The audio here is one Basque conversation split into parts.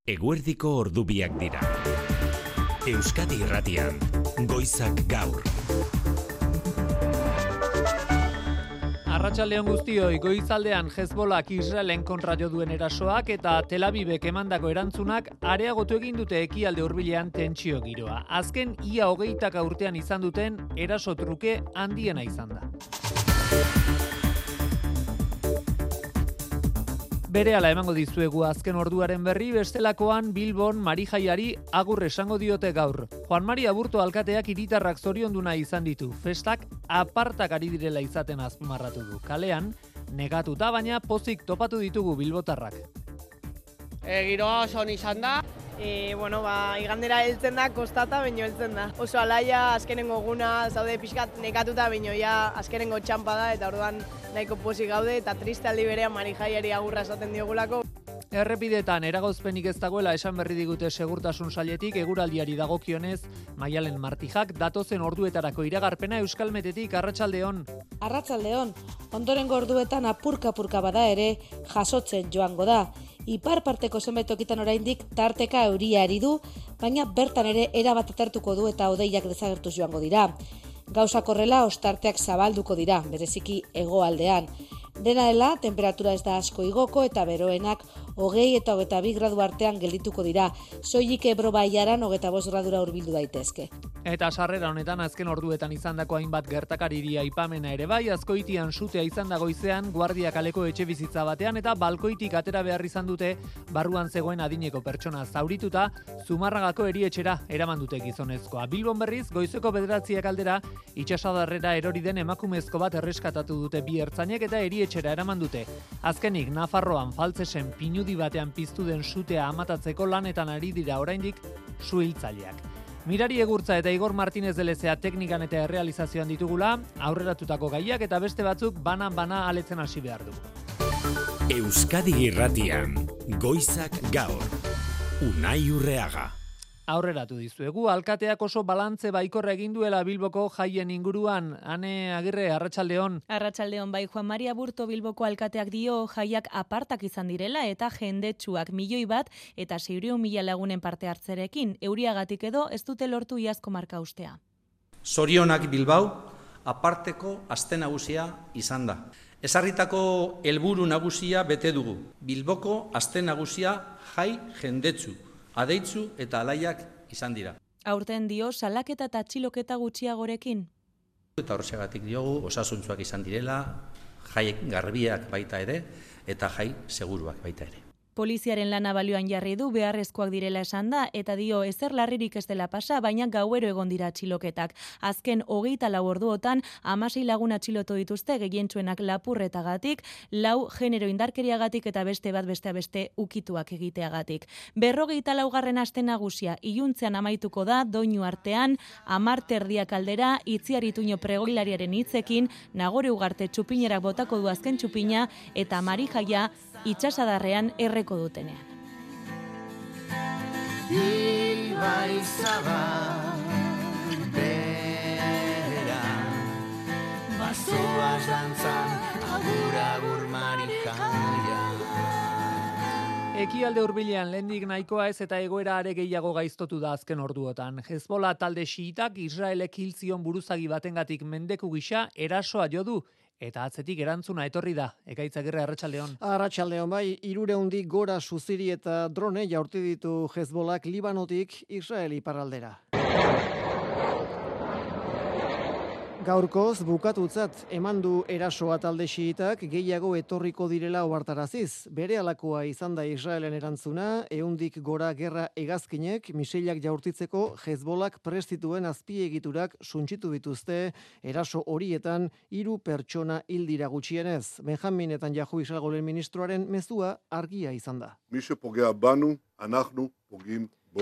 Eguerdiko ordubiak dira. Euskadi Irratian, Goizak Gaur. Arratsaldeon guztioi, goizaldean Hezbolak Israelen kontra jo duen erasoak eta Tel Avivek emandako erantzunak areagotu egin dute ekialde hurbilean tentsio giroa. Azken ia 20 urtean izan duten eraso truke handiena izan da. Berehala emango dizuegu azken orduaren berri, bestelakoan Bilbon Marijaiari agur esango diote gaur. Juan Mari Aburto alkateak hiritarrak zorionduna izan ditu. Festak apartak ari direla izaten azpimarratu du. Kalean, negatuta baina pozik topatu ditugu bilbotarrak. Giroa oso on izan da. Igandera heltzen da, kostata, baino heltzen da. Oso alaia, azkenengo eguna, zaude pixkat nekatuta, baino ja azkenengo txampa da, eta orduan nahiko pozik gaude, eta triste aldi berean Marijaiari agurra esaten diogulako. Errepidetan eragozpenik ez dagoela esan berri digute segurtasun sailetik, eguraldiari dagokionez, Maialen Martijak datozen orduetarako iragarpena Euskalmetetik. Arratsaldeon. Arratsaldeon, ondorengo orduetan apurka-apurka bada ere jasotzen joango da. Ipar parteko zenbait tokitan oraindik tarteka euria ari du, baina bertan ere erabat atertuko du eta hodeiak desagertuz joango dira. Gauzak horrela ostarteak zabalduko dira, bereziki hegoaldean. Dena dela, temperatura ez da asko igoko eta beroenak 20 eta 22 gradu artean geldituko dira. Soilik Ebro baiaran 25 gradura hurbildu daitezke. Eta sarrera honetan azken orduetan izandako hainbat gertakariri aipamena ere bai, Azkoitian sutea izan da goizean, Guardia kaleko etxebizitza batean eta balkoitik atera behar izan dute barruan zegoen adineko pertsona zaurituta, Zumarragako erietxera eraman dute gizonezkoa. Bilbon berriz, goizeko 9 aldera, itsasadarrera erori den emakumezko bat erreskatatu dute bi ertzainek eta erietxera eraman dute. Azkenik, Nafarroan Faltzesen pinudi batean piztu den sutea amatatzeko lanetan ari dira oraindik suhiltzaileak. Mirari Egurtza eta Igor Martínez de Lezea teknikan eta errealizazioan ditugula, aurreratutako gaiak eta beste batzuk bana aletzen hasi behar dugu. Euskadi Irratian, Goizak Gaur. Unai Urreaga. Aurreratu dizuegu, alkateak oso balantze baikorra egin duela Bilboko jaien inguruan. Ane Agirre, arratsaldeon. Arratsaldeon, bai, Juan Mari Aburto Bilboko alkateak dio jaiak apartak izan direla eta jendetsuak 1.000.000 eta 600.000 lagunen parte hartzerekin. Euriagatik edo ez dute lortu iazko marka ustea. Zorionak Bilbao aparteko aste nagusia izan da. Ezarritako helburu nagusia bete dugu. Bilboko aste nagusia jai jendetsu, adeitzu eta alaiak izan dira. Aurten dio salaketa eta atxiloketa gutxiagorekin. Eta horrexegatik diogu osasuntsuak izan direla, jai garbiak baita ere eta jai seguruak baita ere. Poliziaren lana balioan jarri du, beharrezkoak direla esan da, eta dio ezer larririk ez dela pasa, baina gauero egon dira atxiloketak. Azken 24 orduotan 16 lagun atxilotu dituzte, gehientsuenak lapurretagatik, 4 genero indarkeriagatik eta beste ukituak egiteagatik. 44. aste nagusia iluntzean amaituko da, doinu artean, 10 aldera, Itziar Ituño pregoilariaren hitzekin, Nagore Ugarte txupinerak botako du azken txupina, eta Marijaia itsasadarrean erreko dutenean. Ibai zabal bera, bazoaz dantzan, agur Marijaia. Ekialde hurbilean lehendik nahikoa ez eta egoera are gehiago gaiztotu da azken orduotan. Hezbollah talde xiitak Israelek hil zion buruzagi batengatik mendeku gisa erasoa jo du. Eta atzetik erantzuna etorri da. Ekaitz Agirre, arratsaldeon. Arratsaldeon, bai, 300 gora suziri eta drone jaurti ditu Hezbollak Libanotik Israel iparraldera. Gaurkoz bukatutzat eman du erasoa talde xiitak, gehiago etorriko direla ohartaraziz. Berehalakoa izan da Israelen erantzuna, 100 gora gerra hegazkinek misilak jaurtitzeko Hezbollak prestituen azpiegiturak suntsitu dituzte, eraso horietan 3 pertsona hil dira gutxienez. Benjamin Netanyahu Israelgo lehen ministroaren mezua argia izan da. מי שפוגע בנו, אנחנו פוגעים בו.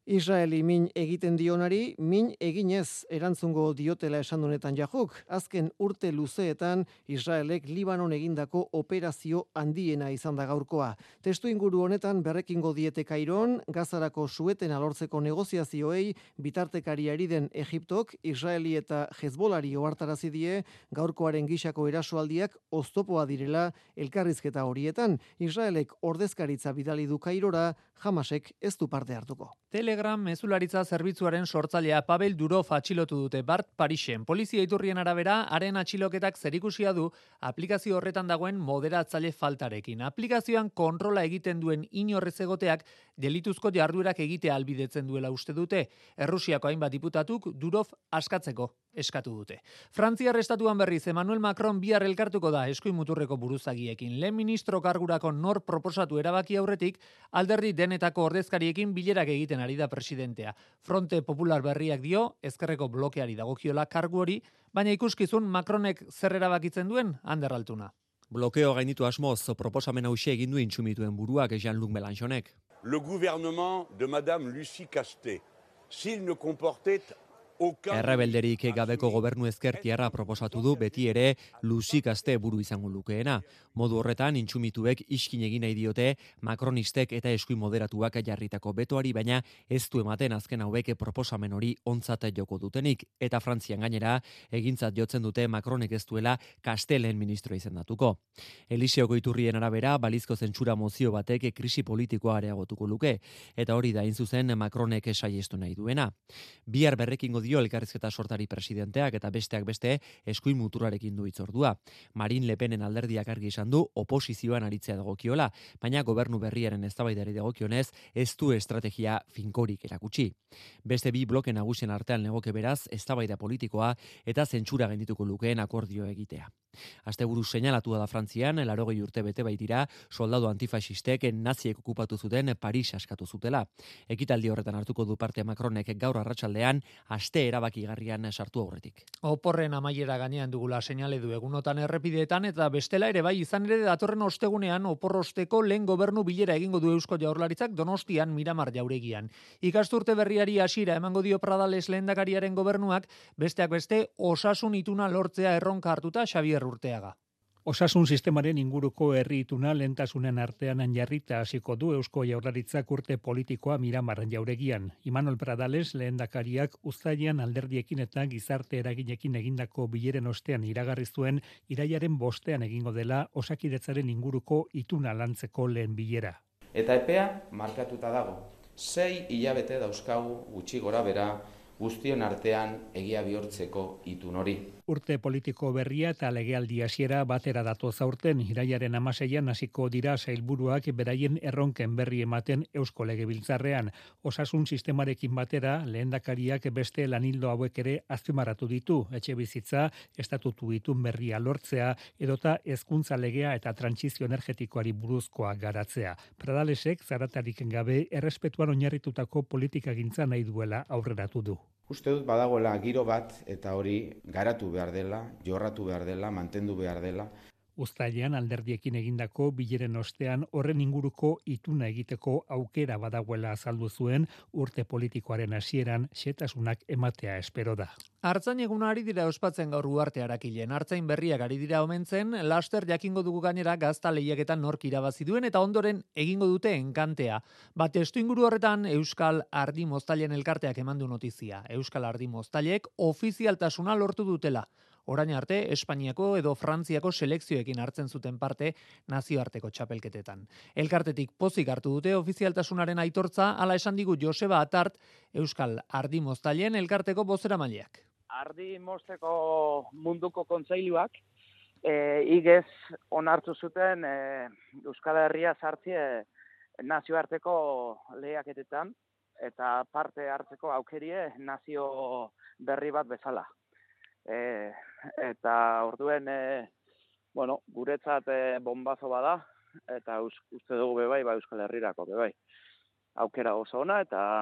Israeli min egiten dionari, min eginez erantzungo diotela esan honetan jajuk. Azken urte luzeetan Israelek Libanon egindako operazio handiena izan da gaurkoa. Testu inguru honetan berrekingo diete Kairon, Gazarako suetena lortzeko negoziazioei bitartekari ari den Egiptok, Israeli eta Hezbolari ohartarazi die gaurkoaren gisako erasoaldiak oztopoa direla elkarrizketa horietan. Israelek ordezkaritza bidali du Kairora, Hamasek ez du parte hartuko. Telegram mezularitza zerbitzuaren sortzailea Pavel Durov atxilotu dute Bart Parisen. Polizia iturrien arabera, haren atxiloketak zerikusia du aplikazio horretan dagoen moderatzaile faltarekin. Aplikazioan kontrola egiten duen inorrez egoteak delituzko jarduerak egitea albidetzen duela uste dute. Errusiako hainbat diputatuk Durov askatzeko eskatu dute. Frantziar estatuan berriz Emmanuel Macron bihar elkartuko da eskuin muturreko buruzagiekin. Lehen ministro kargurako nor proposatu erabaki aurretik, alderdi denetako ordezkariekin bilerak egiten ari da presidentea. Fronte Popular berriak dio, ezkerreko blokeari dagokiola kargu hori, baina ikuskizun Macronek zer erabakitzen duen Ander Altuna. Blokeo gainditu asmoz proposamen hauxe egin du intsumituen buruak Jean-Luc Mélenchonek. Le gouvernement de Madame Lucie Casté, s'il ne comportait Errebelderik gabeko gobernu ezkertiarra proposatu du beti ere Lucie Casté buru izango lukeena. Modu horretan intsumituek iskin egin nahi diote Macronistek eta eskuin moderatuak jarritako betoari, baina ez du ematen azken hauek proposamen hori ontzat joko dutenik. Eta Frantzian gainera egintzat jotzen dute Macronek ez duela Castelen ministro izendatuko. Eliseoko iturrien arabera balizko zentsura mozio batek krisi politikoa areagotuko luke, eta hori da hain zuzen Macronek saiestu nahi duena. Bihar berrekingo dio elkarrizketa sortari presidenteak eta besteak beste eskuin muturarekin du hitzordua. Marine Le Penen alderdiak argi esan du oposizioan aritzea dagokiola, baina gobernu berriaren eztabaidari dagokionez ez du estrategia finkorik erakutsi. Beste bi bloke nagusien artean legoke beraz eztabaida politikoa eta zentsura gaindituko lukeen akordio egitea. Asteburu seinalatua da Frantzian, 80 urte bete baitira soldadu antifasistek naziek okupatu zuten Paris askatu zutela. Ekitaldi horretan hartuko du parte Macronek gaur arratsaldean aste erabakigarrian sartu aurretik. Oporren amaiera gainean dugula seinale du egunotan errepideetan eta bestela ere bai izan ere datorren ostegunean oporrosteko lehen gobernu bilera egingo du Eusko Jaurlaritzak Donostian Miramar jauregian. Ikasturte berriari hasiera emango dio Pradales lehendakariaren gobernuak, besteak beste osasun ituna lortzea erronka hartuta Xabier Urteaga. Osasun sistemaren inguruko herri ituna lehentasunen artean jarrita hasiko du Eusko Jaurlaritzak urte politikoa Miramar jauregian. Imanol Pradales lehendakariak uztailean alderdiekin eta gizarte eraginekin egindako bileren ostean iragarri zuen irailaren 5ean egingo dela Osakidetzaren inguruko ituna lantzeko lehen bilera. Eta epea markatuta dago. 6 hilabete dauzkagu gutxi gora bera guztion artean egia bihurtzeko itun hori. Urte politiko berria eta legealdi hasiera batera datoz aurten, irailaren 16an hasiko dira sailburuak beraien erronken berri ematen Eusko Legebiltzarrean. Osasun sistemarekin batera lehendakariak beste lanildo hauek ere azpimarratu ditu, etxebizitza, estatutu itun berria lortzea, edota hezkuntza legea eta trantsizio energetikoari buruzkoa garatzea. Pradalesek zaratarik gabe errespetuan oinarritutako politikagintza nahi duela aurreratu du. Uste dut badagoela giro bat eta hori garatu behar dela, jorratu behar dela, mantendu behar dela. Uztailean alderdiekin egindako bileren ostean horren inguruko ituna egiteko aukera badagoela azaldu zuen urte politikoaren hasieran xetasunak ematea espero da. Artzain eguna ari dira ospatzen gaur Uarte Arakilen. Artzain berriak ari dira omentzen, laster jakingo dugu gainera gazta lehiaketan nork irabazi duen eta ondoren egingo dute enkantea. Bat testuinguru horretan Euskal Ardi Moztailen elkarteak eman du notizia. Euskal Ardi Moztailek ofizialtasuna lortu dutela. Orain arte, Espainiako edo Frantziako selekzioekin hartzen zuten parte nazioarteko txapelketetan. Elkartetik pozik hartu dute ofizialtasunaren aitortza, hala esan digu Joseba Atart, Euskal Ardi Moztailen elkarteko bozeramaileak. Ardi Mozteko munduko kontseiluak igez onartu zuten Euskal Herria sartzie nazioarteko lehiaketetan eta parte hartzeko aukerie nazio berri bat bezala. Eta orduen, guretzat bombazo bada, eta uste dugu bebai, Euskal Herrirako bebai. Aukera oso ona, eta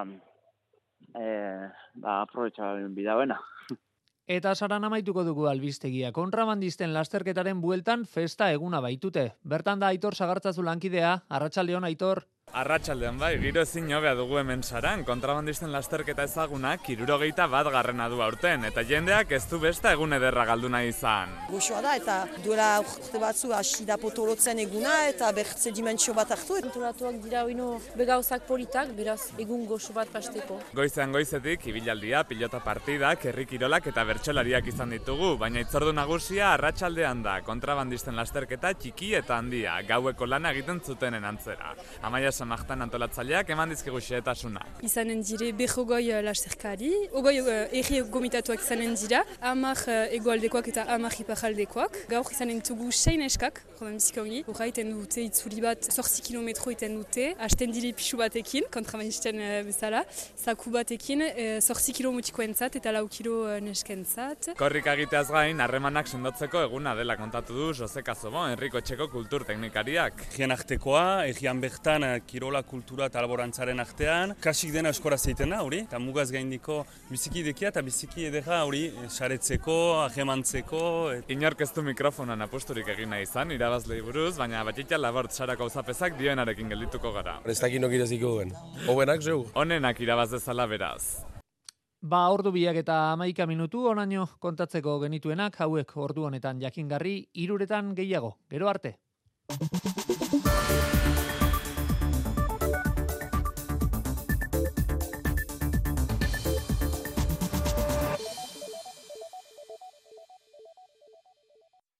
aprobetxaren bidauena. Eta saran amaituko dugu albistegia. Kontrabandisten lasterketaren bueltan festa eguna baitute. Bertan da Aitor Sagartzazu lankidea, arratsaldeon Aitor. Arratsaldean bai, giro ezin hobea dugu hemen Saran, kontrabandisten lasterketa ezagunak 71 du aurten, eta jendeak ez du beste egun ederra galdu nahi izan. Goxoa da, eta duela urte batzu hasi da potolotzen eguna, eta bertze dimentsio bat hartu. Antolatuak dira oino begauzak politak, beraz egun goxo bat pasteko. Goizean goizetik, ibilaldia, pilota partidak, herri kirolak eta bertsolariak izan ditugu, baina itzordu nagusia arratsaldean da, kontrabandisten lasterketa txiki eta handia, gaueko lana egiten zutenen antzera. Amaia Samachtan antolatzaileak eman dizkigu xehetasuna. Izanen dire berrogoi lasterkari, ogoi erri gomitatuak izanen dira, 10 hegoaldekoak eta 10 iparraldekoak. Gaur izanen dugu 6 neskak, jodan biziko ongi. Horra iten dute itzuli bat 8 kilometro iten dute, hasten dire pixu batekin, kontrabandisten bezala, zaku batekin 8 kilomotiko entzat eta 4 kilo neskentzat. Korrika egiteaz gain, harremanak sendotzeko eguna dela kontatu du Jose Kazobo, Enriko Etxeko kulturteknikariak. Egian artekoa, egian bertan kirola kultura eta laborantzaren artean, kasik dena eskoraz egiten da, hori, eta mugaz gaindiko biziki idekia eta biziki edera, hori, saretzeko, ahemantzeko. Inork ez du mikrofonan aposturik egin nahi izan, irabazlei buruz, baina Batxitia Labort Sarako uzapezak dioenarekin geldituko gara. Ez dakinok iraziko duen, hobenak zeu. Honenak irabaz dezala beraz. Ordu biak eta 11 minutu onaino kontatzeko genituenak, hauek ordu honetan jakingarri, 3 gehiago. Gero arte.